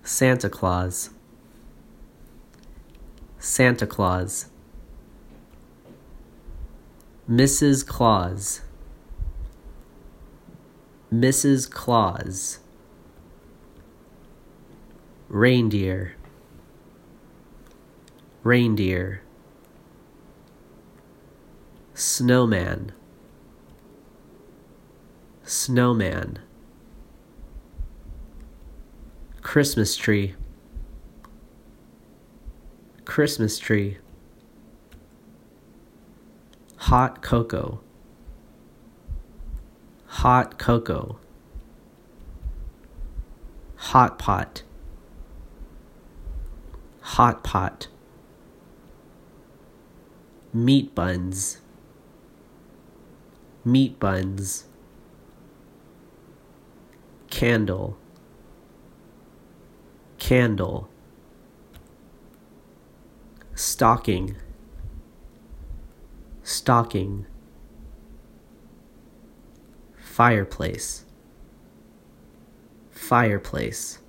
Santa Claus, Santa Claus. Mrs. Claus, Mrs. Claus. Reindeer, reindeer. Snowman, snowman. Christmas tree, Christmas tree. Hot cocoa, hot cocoa. Hot pot, hot pot. Meat buns, meat buns. Candle, candle. Stocking, stocking. Fireplace, fireplace.